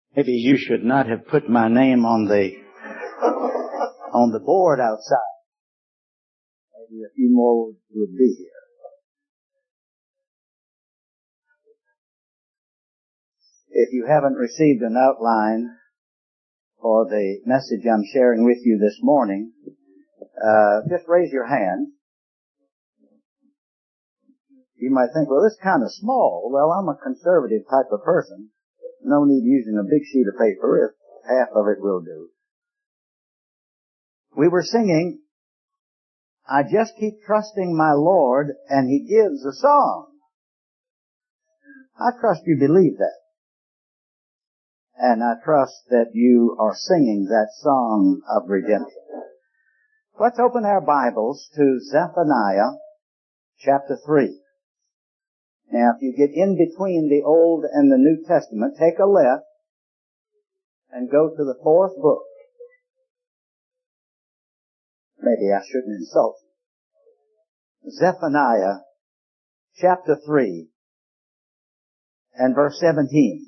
Maybe you should not have put my name on the board outside. Maybe a few more would be here. If you haven't received an outline for the message I'm sharing with you this morning, just raise your hand. You might think, well, this is kind of small. Well, I'm a conservative type of person. No need using a big sheet of paper if half of it will do. We were singing, I just keep trusting my Lord, and He gives a song. I trust you believe that. And I trust that you are singing that song of redemption. Let's open our Bibles to Zephaniah chapter 3. Now, if you get in between the Old and the New Testament, take a left and go to the 4th book. Maybe I shouldn't insult you. Zephaniah chapter 3 and verse 17.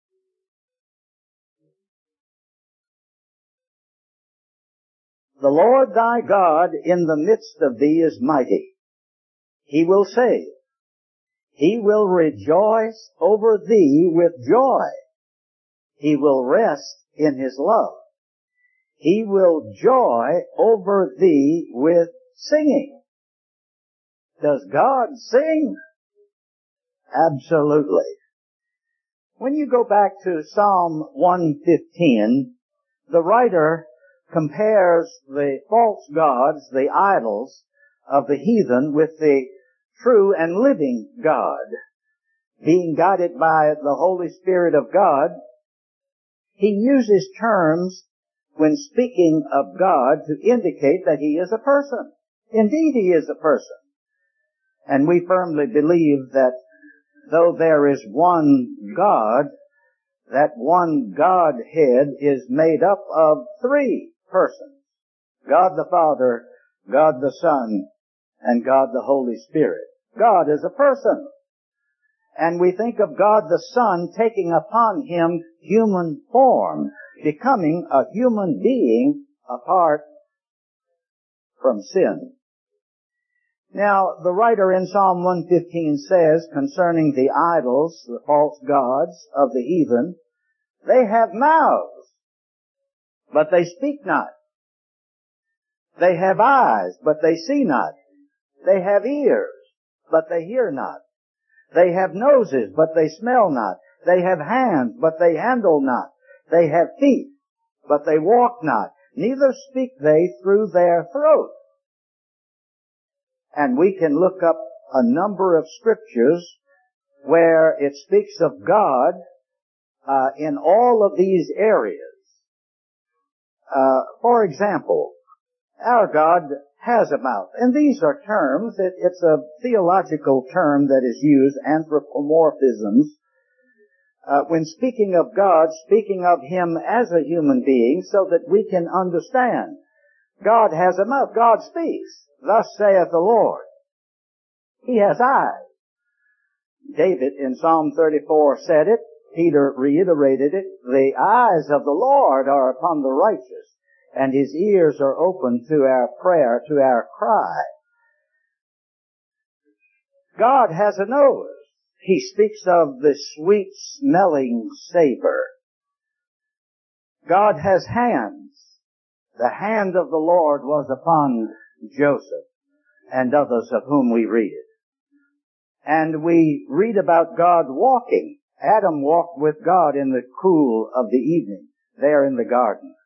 The Lord thy God in the midst of thee is mighty. He will save. He will rejoice over thee with joy. He will rest in His love. He will joy over thee with singing. Does God sing? Absolutely. When you go back to Psalm 115, the writer compares the false gods, the idols of the heathen, with the true and living God. Being guided by the Holy Spirit of God, he uses terms when speaking of God to indicate that He is a person. Indeed, He is a person. And we firmly believe that though there is one God, that one Godhead is made up of three persons. God the Father, God the Son, and God the Holy Spirit. God is a person. And we think of God the Son taking upon Him human form, becoming a human being apart from sin. Now, the writer in Psalm 115 says concerning the idols, the false gods of the heathen, they have mouths, but they speak not. They have eyes, but they see not. They have ears, but they hear not. They have noses, but they smell not. They have hands, but they handle not. They have feet, but they walk not. Neither speak they through their throat. And we can look up a number of scriptures where it speaks of God in all of these areas. For example, our God has a mouth. And these are terms, it's a theological term that is used, anthropomorphisms. When speaking of God, speaking of Him as a human being so that we can understand. God has a mouth. God speaks. Thus saith the Lord. He has eyes. David in Psalm 34 said it. Peter reiterated it. The eyes of the Lord are upon the righteous, and His ears are open to our prayer, to our cry. God has a nose. He speaks of the sweet-smelling savor. God has hands. The hand of the Lord was upon Joseph and others of whom we read it. And we read about God walking. Adam walked with God in the cool of the evening, there in the garden.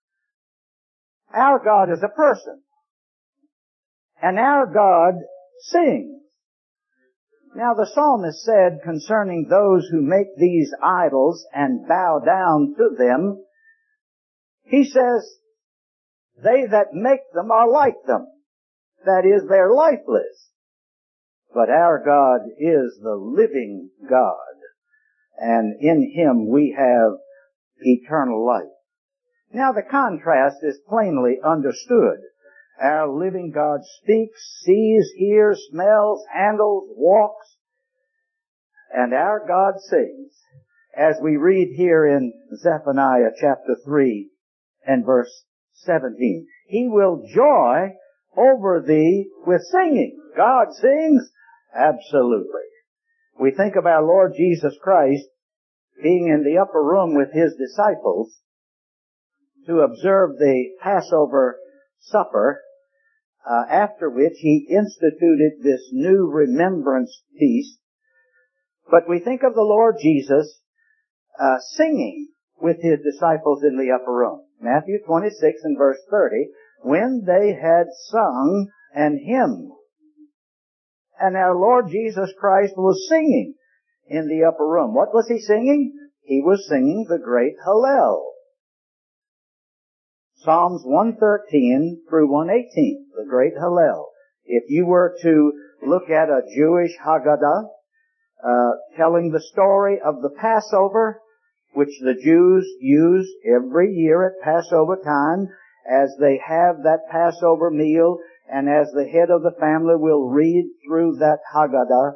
Our God is a person. And our God sings. Now the psalmist said concerning those who make these idols and bow down to them, he says, they that make them are like them. That is, they're lifeless. But our God is the living God. And in Him we have eternal life. Now the contrast is plainly understood. Our living God speaks, sees, hears, smells, handles, walks. And our God sings. as we read here in Zephaniah chapter 3 and verse 17. He will joy over thee with singing. God sings? Absolutely. We think of our Lord Jesus Christ being in the upper room with His disciples to observe the Passover supper, after which He instituted this new remembrance feast. But we think of the Lord Jesus singing with His disciples in the upper room. Matthew 26 and verse 30, when they had sung an hymn. And our Lord Jesus Christ was singing in the upper room. What was He singing? He was singing the great Hallel. Psalms 113 through 118, the great Hallel. If you were to look at a Jewish Haggadah, telling the story of the Passover, which the Jews use every year at Passover time, as they have that Passover meal, and as the head of the family will read through that Haggadah,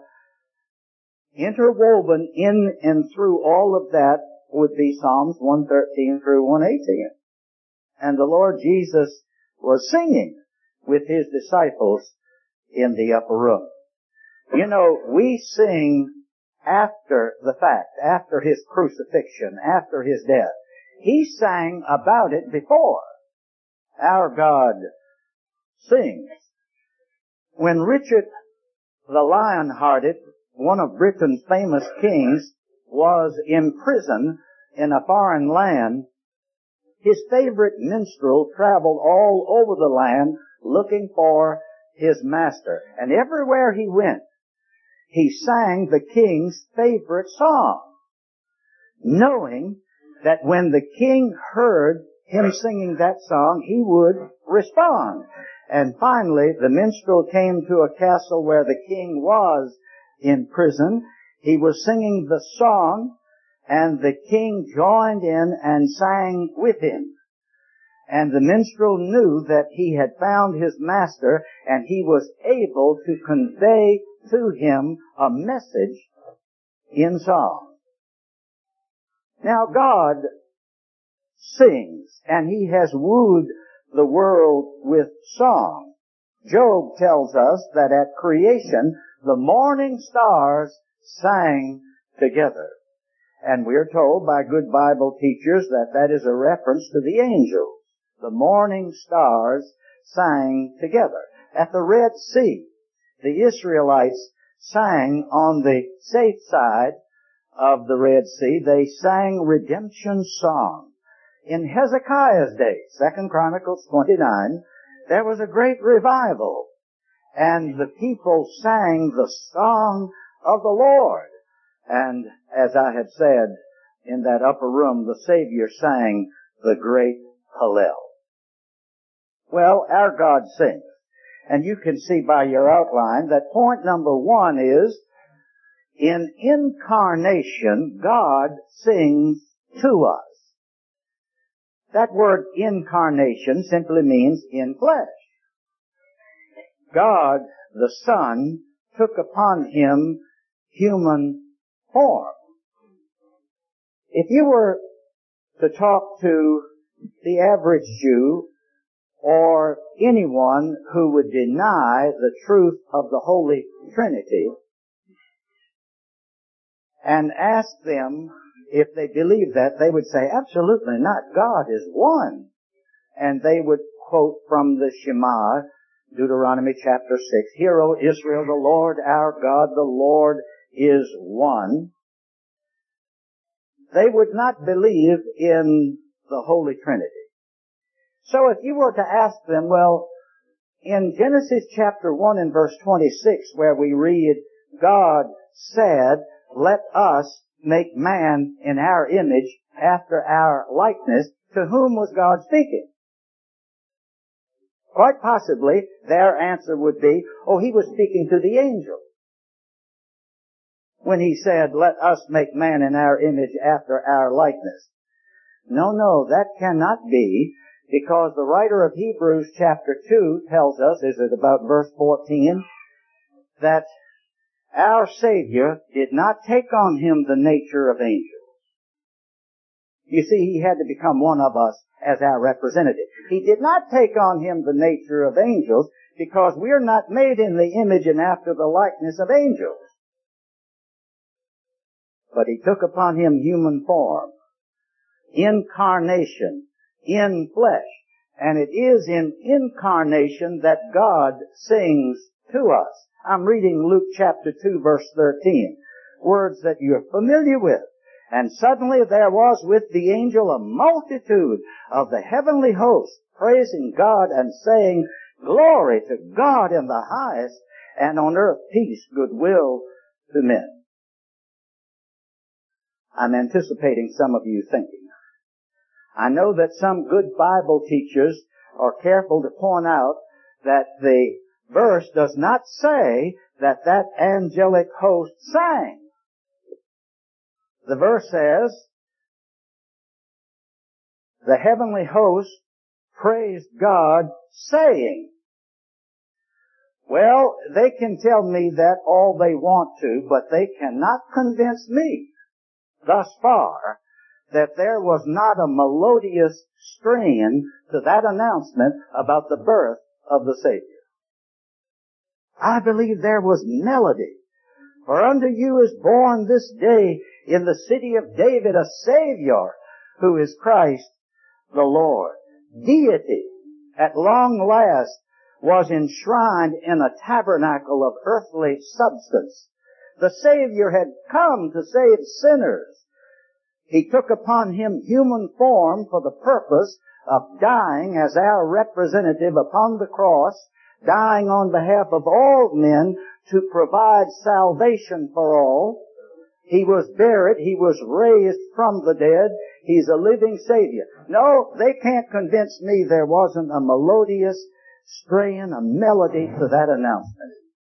interwoven in and through all of that would be Psalms 113 through 118. And the Lord Jesus was singing with His disciples in the upper room. You know, we sing after the fact, after His crucifixion, after His death. He sang about it before. Our God sings. When Richard the Lionhearted, one of Britain's famous kings, was imprisoned in a foreign land, his favorite minstrel traveled all over the land looking for his master. And everywhere he went, he sang the king's favorite song, knowing that when the king heard him singing that song, he would respond. And finally, the minstrel came to a castle where the king was in prison. He was singing the song, and the king joined in and sang with him. And the minstrel knew that he had found his master, and he was able to convey to him a message in song. Now God sings, and He has wooed the world with song. Job tells us that at creation, the morning stars sang together. And we're told by good Bible teachers that that is a reference to the angels. The morning stars sang together. At the Red Sea, the Israelites sang on the safe side of the Red Sea. They sang redemption song. In Hezekiah's day, 2 Chronicles 29, there was a great revival, and the people sang the song of the Lord. And as I had said, in that upper room, the Savior sang the great Hallel. Well, our God sings. And you can see by your outline that point number one is, in incarnation, God sings to us. That word incarnation simply means in flesh. God, the Son, took upon Him human form. If you were to talk to the average Jew or anyone who would deny the truth of the Holy Trinity and ask them if they believe that, they would say, absolutely not. God is one. And they would quote from the Shema, Deuteronomy chapter 6, Hear, O Israel, the Lord our God, the Lord is one. They would not believe in the Holy Trinity. So if you were to ask them, well, in Genesis chapter 1 and verse 26, where we read, God said, let us make man in our image after our likeness, to whom was God speaking? Quite possibly, their answer would be, oh, He was speaking to the angel when He said, let us make man in our image after our likeness. No, that cannot be, because the writer of Hebrews chapter 2 tells us, is it about verse 14, that our Savior did not take on Him the nature of angels. You see, he had to become one of us as our representative. He did not take on him the nature of angels because we're not made in the image and after the likeness of angels. But he took upon him human form, incarnation, in flesh. And it is in incarnation that God sings to us. I'm reading Luke chapter 2 verse 13. Words that you're familiar with. And suddenly there was with the angel a multitude of the heavenly host, praising God and saying, Glory to God in the highest, and on earth peace, goodwill to men. I'm anticipating some of you thinking. I know that some good Bible teachers are careful to point out that the verse does not say that that angelic host sang. The verse says, the heavenly host praised God, saying. Well, they can tell me that all they want to, but they cannot convince me thus far that there was not a melodious strain to that announcement about the birth of the Savior. I believe there was melody. For unto you is born this day in the city of David a Savior, who is Christ the Lord. Deity, at long last, was enshrined in a tabernacle of earthly substance. The Savior had come to save sinners. He took upon him human form for the purpose of dying as our representative upon the cross, dying on behalf of all men to provide salvation for all. He was buried. He was raised from the dead. He's a living Savior. No, they can't convince me there wasn't a melodious strain, a melody to that announcement.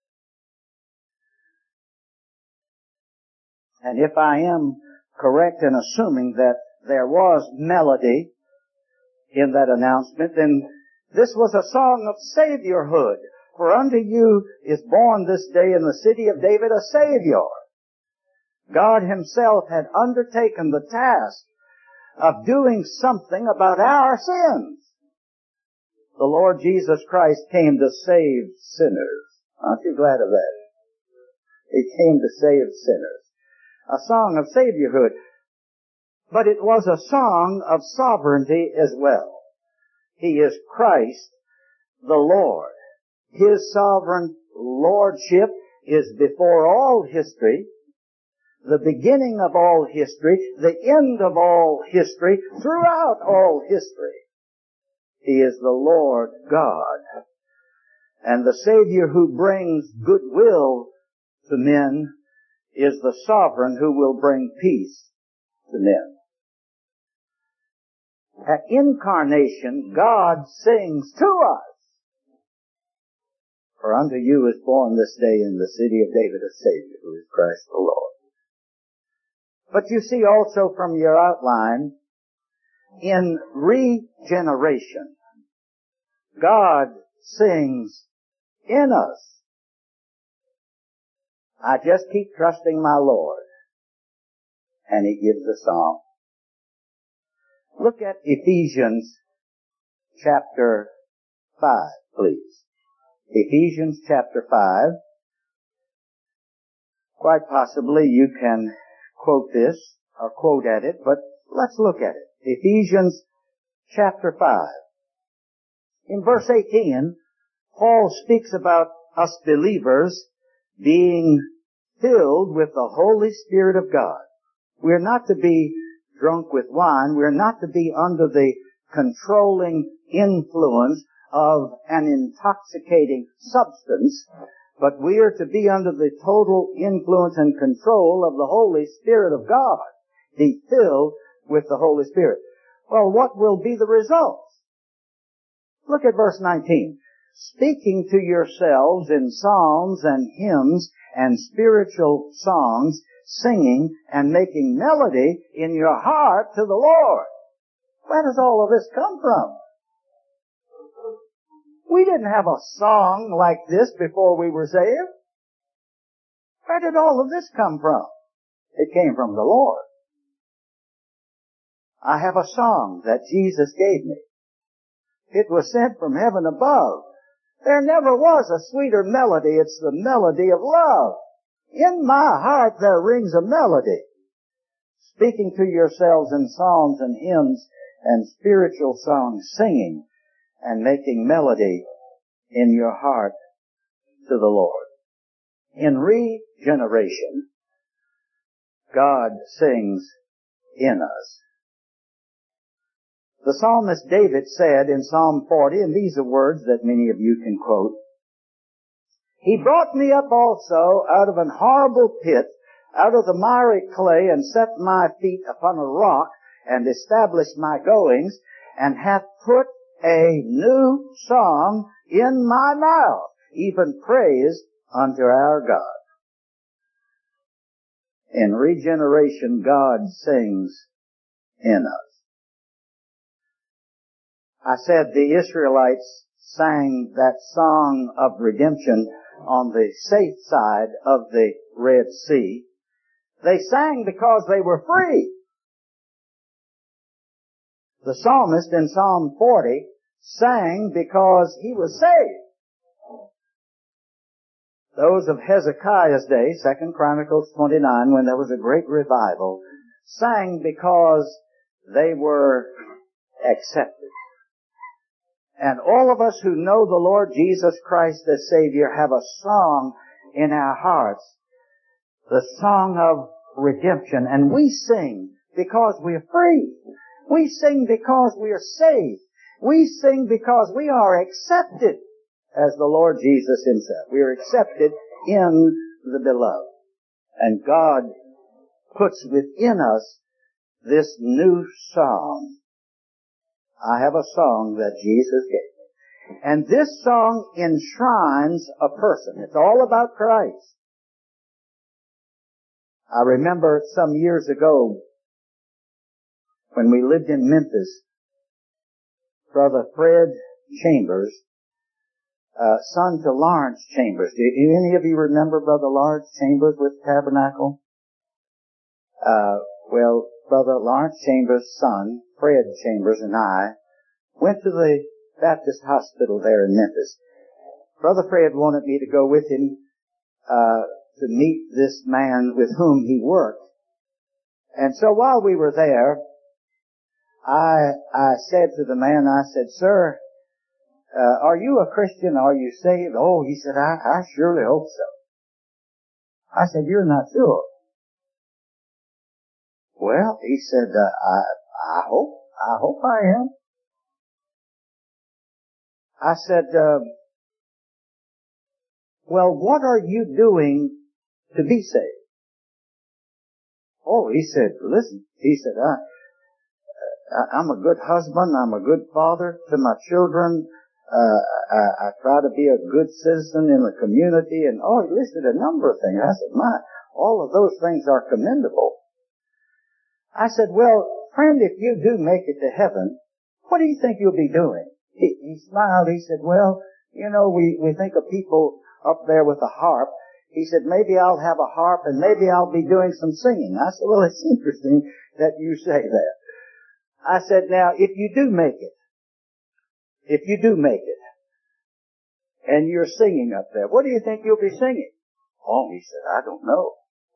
And if I am correct in assuming that there was melody in that announcement, then this was a song of Saviorhood. For unto you is born this day in the city of David a Savior. God himself had undertaken the task of doing something about our sins. The Lord Jesus Christ came to save sinners. Aren't you glad of that? He came to save sinners. A song of Saviorhood. But it was a song of sovereignty as well. He is Christ the Lord. His sovereign lordship is before all history, the beginning of all history, the end of all history, throughout all history. He is the Lord God. And the Savior who brings goodwill to men is the sovereign who will bring peace to men. At incarnation, God sings to us. For unto you is born this day in the city of David a Savior, who is Christ the Lord. But you see also from your outline, in regeneration, God sings in us. I just keep trusting my Lord, and He gives a song. Look at Ephesians chapter 5, please. Ephesians chapter 5. Quite possibly you can quote this or quote at it, but let's look at it. Ephesians chapter 5. In verse 18, Paul speaks about us believers being filled with the Holy Spirit of God. We're not to be drunk with wine. We're not to be under the controlling influence of an intoxicating substance, but we are to be under the total influence and control of the Holy Spirit of God. Be filled with the Holy Spirit. Well, what will be the results? Look at verse 19. Speaking to yourselves in psalms and hymns and spiritual songs, singing and making melody in your heart to the Lord. Where does all of this come from? We didn't have a song like this before we were saved. Where did all of this come from? It came from the Lord. I have a song that Jesus gave me. It was sent from heaven above. There never was a sweeter melody. It's the melody of love. In my heart there rings a melody. Speaking to yourselves in psalms and hymns and spiritual songs, singing and making melody in your heart to the Lord. In regeneration, God sings in us. The psalmist David said in Psalm 40, and these are words that many of you can quote, He brought me up also out of an horrible pit, out of the miry clay, and set my feet upon a rock, and established my goings, and hath put a new song in my mouth, even praise unto our God. In regeneration, God sings in us. I said the Israelites sang that song of redemption on the safe side of the Red Sea. They sang because they were free. The psalmist in Psalm 40 sang because he was saved. Those of Hezekiah's day, 2 Chronicles 29, when there was a great revival, sang because they were accepted. And all of us who know the Lord Jesus Christ as Savior have a song in our hearts, the song of redemption. And we sing because we're free. We sing because we are saved. We sing because we are accepted as the Lord Jesus Himself. We are accepted in the Beloved. And God puts within us this new song. I have a song that Jesus gave me. And this song enshrines a person. It's all about Christ. I remember some years ago when we lived in Memphis, Brother Fred Chambers, son to Lawrence Chambers. Do any of you remember Brother Lawrence Chambers with Tabernacle? Well, Brother Lawrence Chambers' son, Fred Chambers, and I went to the Baptist hospital there in Memphis. Brother Fred wanted me to go with him to meet this man with whom he worked. And so while we were there, I said to the man, I said, Sir, are you a Christian? Are you saved? Oh, he said, I surely hope so. I said, you're not sure. Well, he said, I hope I am. I said, well, what are you doing to be saved? Oh, he said, listen, he said, I'm a good husband, I'm a good father to my children, I try to be a good citizen in the community, and he listed a number of things. I said, all of those things are commendable. I said, well, friend, if you do make it to heaven, what do you think you'll be doing? He smiled. He said, well, we think of people up there with a harp. He said, maybe I'll have a harp and maybe I'll be doing some singing. I said, well, it's interesting that you say that. I said, now, if you do make it, and you're singing up there, what do you think you'll be singing? Oh, he said, I don't know.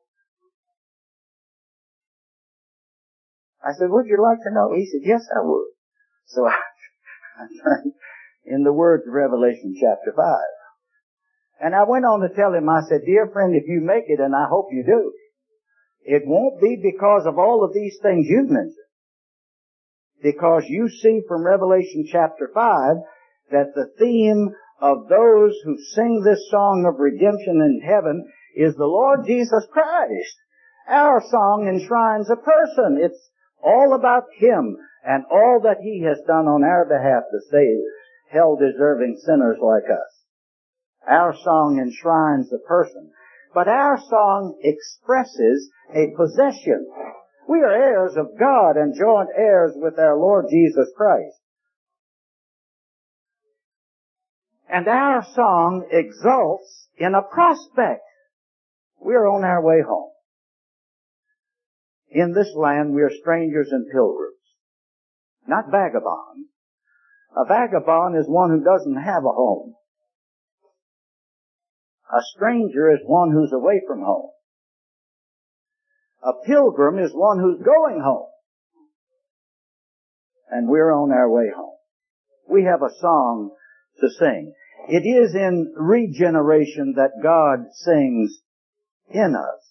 I said, would you like to know? He said, yes, I would. So I turned in the words of Revelation chapter 5. And I went on to tell him, I said, dear friend, if you make it, and I hope you do, it won't be because of all of these things you've mentioned. Because you see from Revelation chapter 5 that the theme of those who sing this song of redemption in heaven is the Lord Jesus Christ. Our song enshrines a person. It's all about Him and all that He has done on our behalf to save hell-deserving sinners like us. Our song enshrines a person. But our song expresses a possession. We are heirs of God and joint heirs with our Lord Jesus Christ. And our song exults in a prospect. We're on our way home. In this land, we are strangers and pilgrims. not vagabonds. A vagabond is one who doesn't have a home. A stranger is one who's away from home. A pilgrim is one who's going home. And we're on our way home. We have a song to sing. It is in regeneration that God sings in us.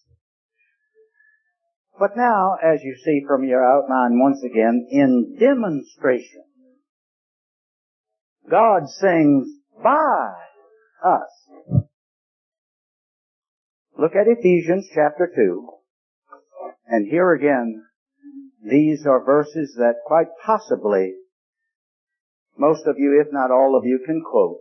But now, as you see from your outline once again, in demonstration, God sings by us. Look at Ephesians chapter 2. And here again, these are verses that quite possibly most of you, if not all of you, can quote.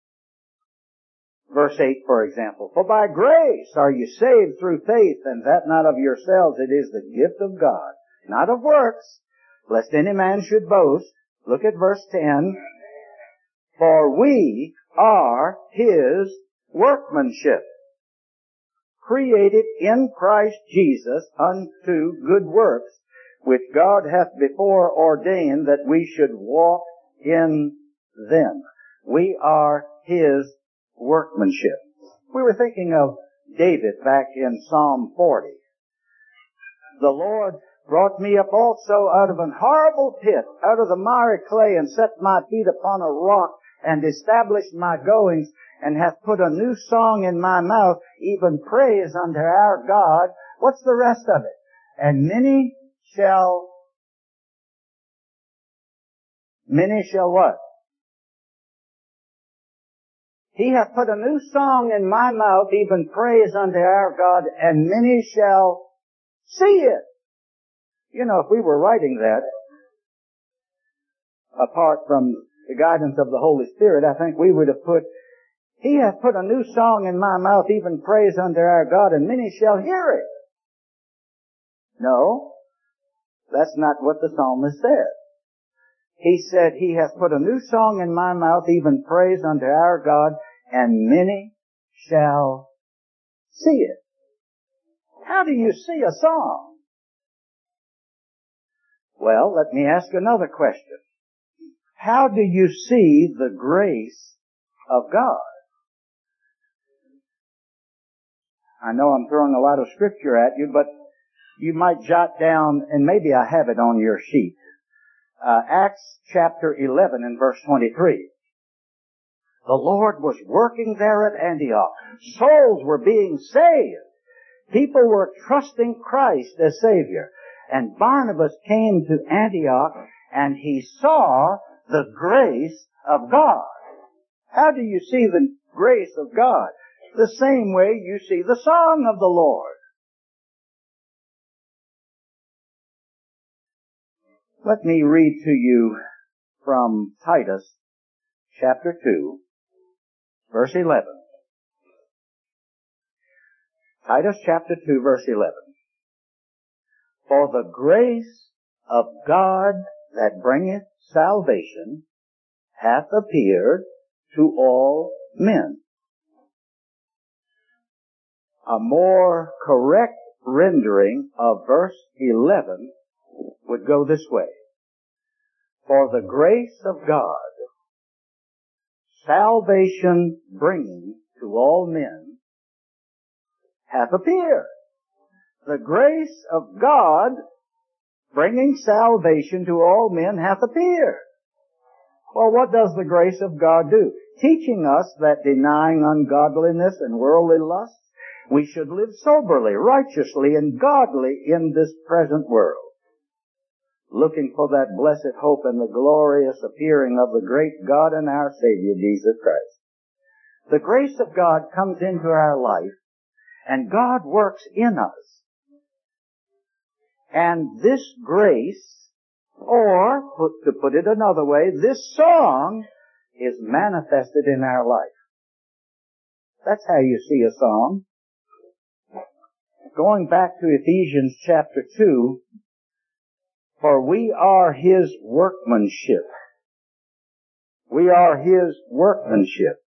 Verse 8, for example, "For by grace are you saved through faith, and that not of yourselves, it is the gift of God, not of works, lest any man should boast." Look at verse 10. "For we are His workmanship, created in Christ Jesus unto good works, which God hath before ordained that we should walk in them." We are His workmanship. We were thinking of David back in Psalm 40. "The Lord brought me up also out of an horrible pit, out of the miry clay, and set my feet upon a rock, and established my goings, and hath put a new song in my mouth, even praise unto our God." What's the rest of it? "And many shall what? He hath put a new song in my mouth, even praise unto our God, and many shall see it." You know, if we were writing that, apart from the guidance of the Holy Spirit, I think we would have put, "He hath put a new song in my mouth, even praise unto our God, and many shall hear it." No, that's not what the psalmist said. He said, "He hath put a new song in my mouth, even praise unto our God, and many shall see it." How do you see a song? Well, let me ask another question. How do you see the grace of God? I know I'm throwing a lot of scripture at you, but you might jot down, and maybe I have it on your sheet, Acts chapter 11 and verse 23. The Lord was working there at Antioch. Souls were being saved. People were trusting Christ as Savior. And Barnabas came to Antioch, and he saw the grace of God. How do you see the grace of God? The same way you see the song of the Lord. Let me read to you from Titus chapter 2, verse 11. Titus chapter 2, verse 11. "For the grace of God that bringeth salvation hath appeared to all men." A more correct rendering of verse 11 would go this way: "For the grace of God, salvation bringing to all men, hath appeared." The grace of God, bringing salvation to all men, hath appeared. Well, what does the grace of God do? Teaching us that denying ungodliness and worldly lusts, we should live soberly, righteously, and godly in this present world, looking for that blessed hope and the glorious appearing of the great God and our Savior, Jesus Christ. The grace of God comes into our life, and God works in us. And this grace, or to put it another way, this song is manifested in our life. That's how you see a song. Going back to Ephesians chapter 2, "For we are His workmanship." We are His workmanship.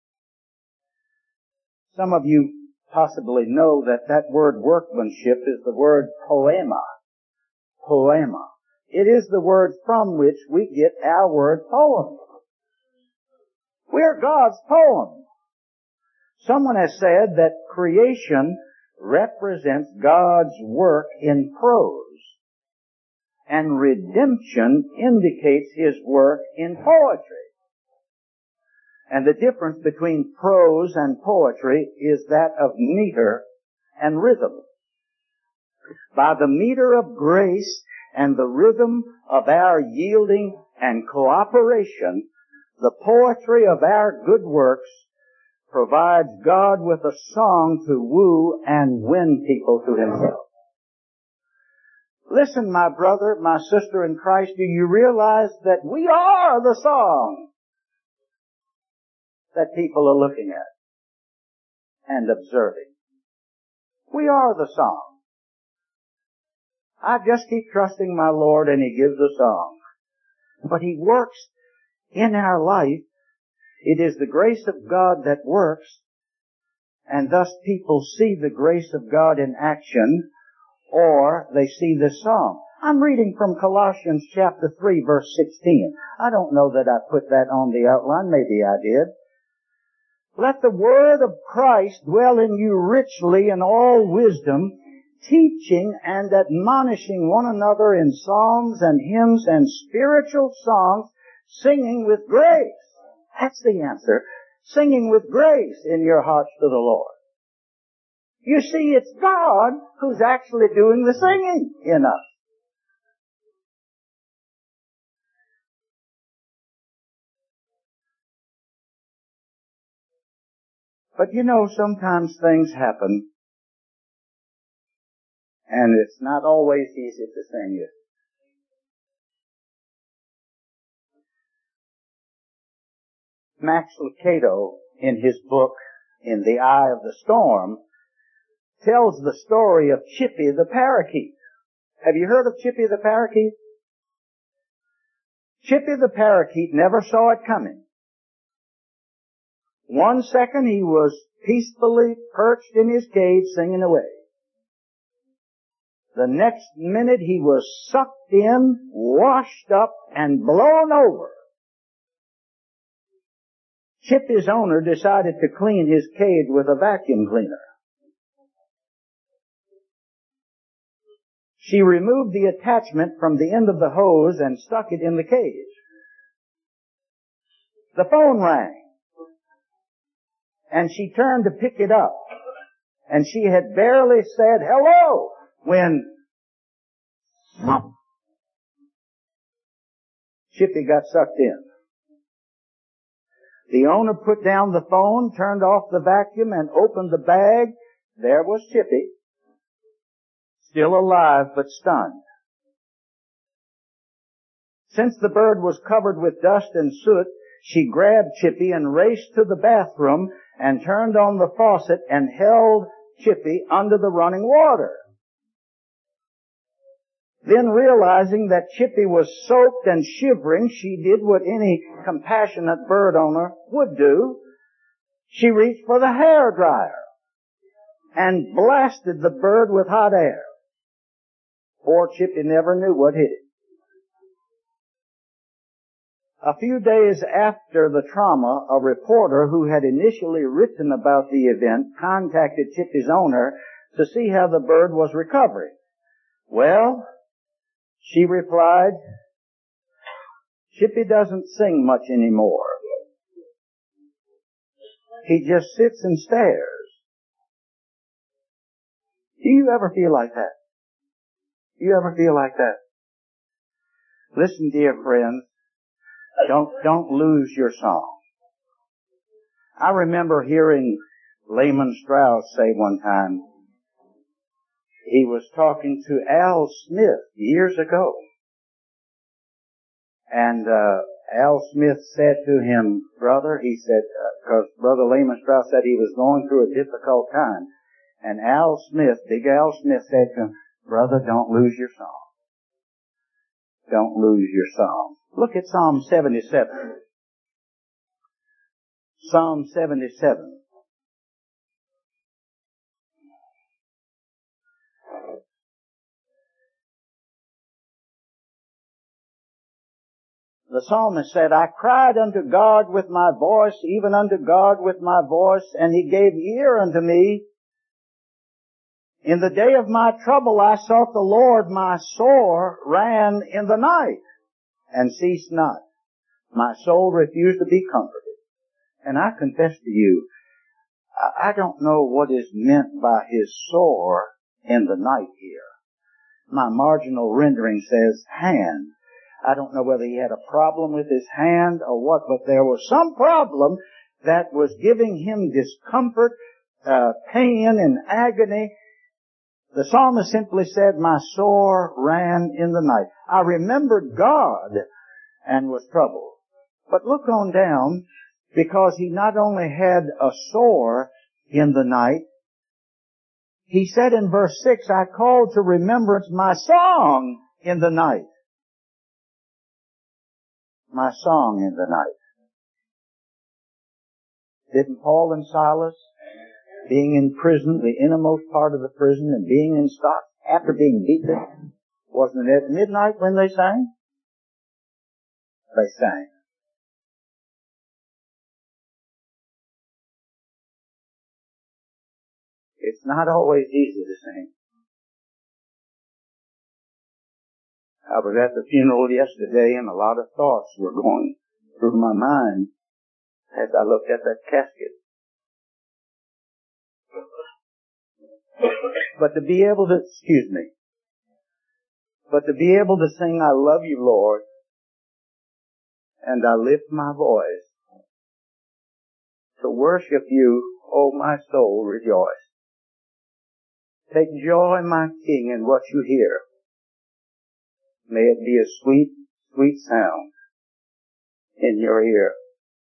Some of you possibly know that word workmanship is the word poema. Poema. It is the word from which we get our word poem. We're God's poem. Someone has said that creation represents God's work in prose, and redemption indicates His work in poetry. And the difference between prose and poetry is that of meter and rhythm. By the meter of grace and the rhythm of our yielding and cooperation, the poetry of our good works provides God with a song to woo and win people to Himself. Listen, my brother, my sister in Christ, do you realize that we are the song that people are looking at and observing? We are the song. I just keep trusting my Lord and He gives a song. But He works in our life. It is the grace of God that works, and thus people see the grace of God in action, or they see this song. I'm reading from Colossians chapter 3, verse 16. I don't know that I put that on the outline. Maybe I did. Let the word of Christ dwell in you richly in all wisdom, teaching and admonishing one another in psalms and hymns and spiritual songs, singing with grace. That's the answer. Singing with grace in your hearts to the Lord. You see, it's God who's actually doing the singing in us. But you know, sometimes things happen, and it's not always easy to sing it. Max Lucado, in his book, In the Eye of the Storm, tells the story of Chippy the parakeet. Have you heard of Chippy the parakeet? Chippy the parakeet never saw it coming. One second he was peacefully perched in his cage singing away. The next minute he was sucked in, washed up, and blown over. Chippy's owner decided to clean his cage with a vacuum cleaner. She removed the attachment from the end of the hose and stuck it in the cage. The phone rang, and she turned to pick it up, and she had barely said hello when Chippy got sucked in. The owner put down the phone, turned off the vacuum, and opened the bag. There was Chippy, still alive but stunned. Since the bird was covered with dust and soot, she grabbed Chippy and raced to the bathroom and turned on the faucet and held Chippy under the running water. Then, realizing that Chippy was soaked and shivering, she did what any compassionate bird owner would do. She reached for the hairdryer and blasted the bird with hot air. Poor Chippy never knew what hit it. A few days after the trauma, a reporter who had initially written about the event contacted Chippy's owner to see how the bird was recovering. Well, she replied, Chippy doesn't sing much anymore. He just sits and stares. Do you ever feel like that? Do you ever feel like that? Listen, dear friends, don't lose your song. I remember hearing Lehman Strauss say one time, he was talking to Al Smith years ago. And Al Smith said to him, brother, he said, because Brother Lehman Strauss said he was going through a difficult time. And Al Smith, Big Al Smith said to him, brother, don't lose your song. Don't lose your song. Look at Psalm 77. Psalm 77. The psalmist said, I cried unto God with my voice, even unto God with my voice, and He gave ear unto me. In the day of my trouble I sought the Lord, my sore ran in the night, and ceased not. My soul refused to be comforted. And I confess to you, I don't know what is meant by His sore in the night here. My marginal rendering says hand. I don't know whether he had a problem with his hand or what, but there was some problem that was giving him discomfort, pain, and agony. The psalmist simply said, my sore ran in the night. I remembered God and was troubled. But look on down, because he not only had a sore in the night, he said in verse 6, I called to remembrance my song in the night. My song in the night. Didn't Paul and Silas, being in prison, the innermost part of the prison, and being in stocks after being beaten, wasn't it at midnight when they sang? They sang. It's not always easy to sing. I was at the funeral yesterday, and a lot of thoughts were going through my mind as I looked at that casket. But to be able to sing, I love you, Lord, and I lift my voice to worship you, O my soul, rejoice. Take joy, my King, in what you hear. May it be a sweet, sweet sound in your ear.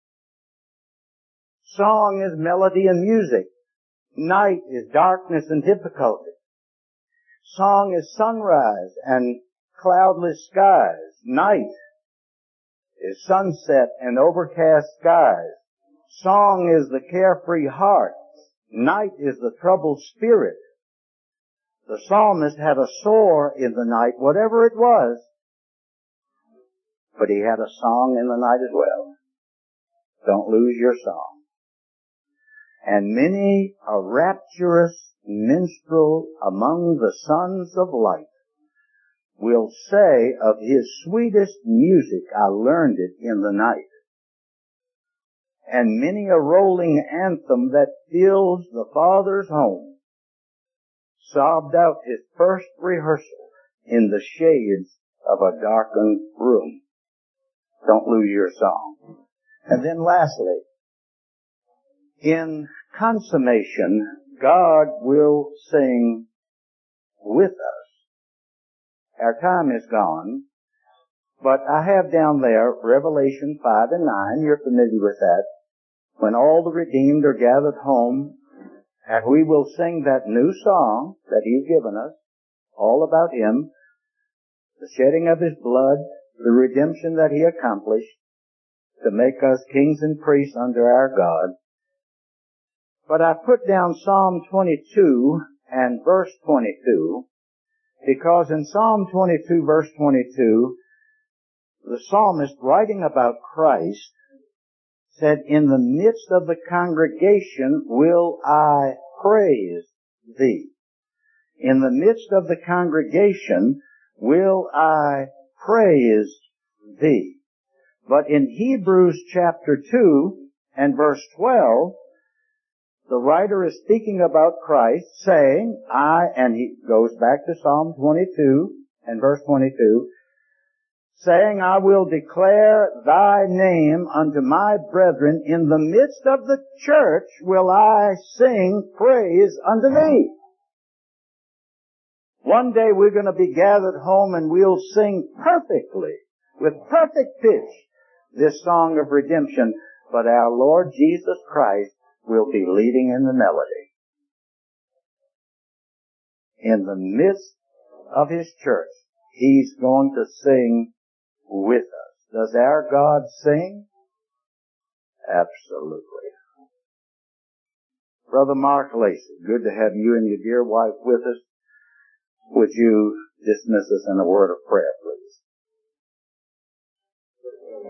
Song is melody and music. Night is darkness and difficulty. Song is sunrise and cloudless skies. Night is sunset and overcast skies. Song is the carefree heart. Night is the troubled spirit. The psalmist had a sore in the night, whatever it was, but he had a song in the night as well. Don't lose your song. And many a rapturous minstrel among the sons of light will say of his sweetest music, I learned it in the night. And many a rolling anthem that fills the Father's home sobbed out his first rehearsal in the shades of a darkened room. Don't lose your song. And then lastly, in consummation, God will sing with us. Our time is gone, but I have down there Revelation 5 and 9. You're familiar with that. When all the redeemed are gathered home, and we will sing that new song that He's given us, all about Him, the shedding of His blood, the redemption that He accomplished to make us kings and priests under our God. But I put down Psalm 22 and verse 22, because in Psalm 22 verse 22, the psalmist, writing about Christ, said, in the midst of the congregation will I praise thee. In the midst of the congregation will I praise thee. But in Hebrews chapter 2 and verse 12, the writer is speaking about Christ, saying, and he goes back to Psalm 22 and verse 22, saying, I will declare thy name unto my brethren. In the midst of the church will I sing praise unto thee. One day we're going to be gathered home and we'll sing perfectly, with perfect pitch, this song of redemption. But our Lord Jesus Christ will be leading in the melody. In the midst of His church, He's going to sing with us. Does our God sing? Absolutely. Brother Mark Lacey, good to have you and your dear wife with us. Would you dismiss us in a word of prayer, please?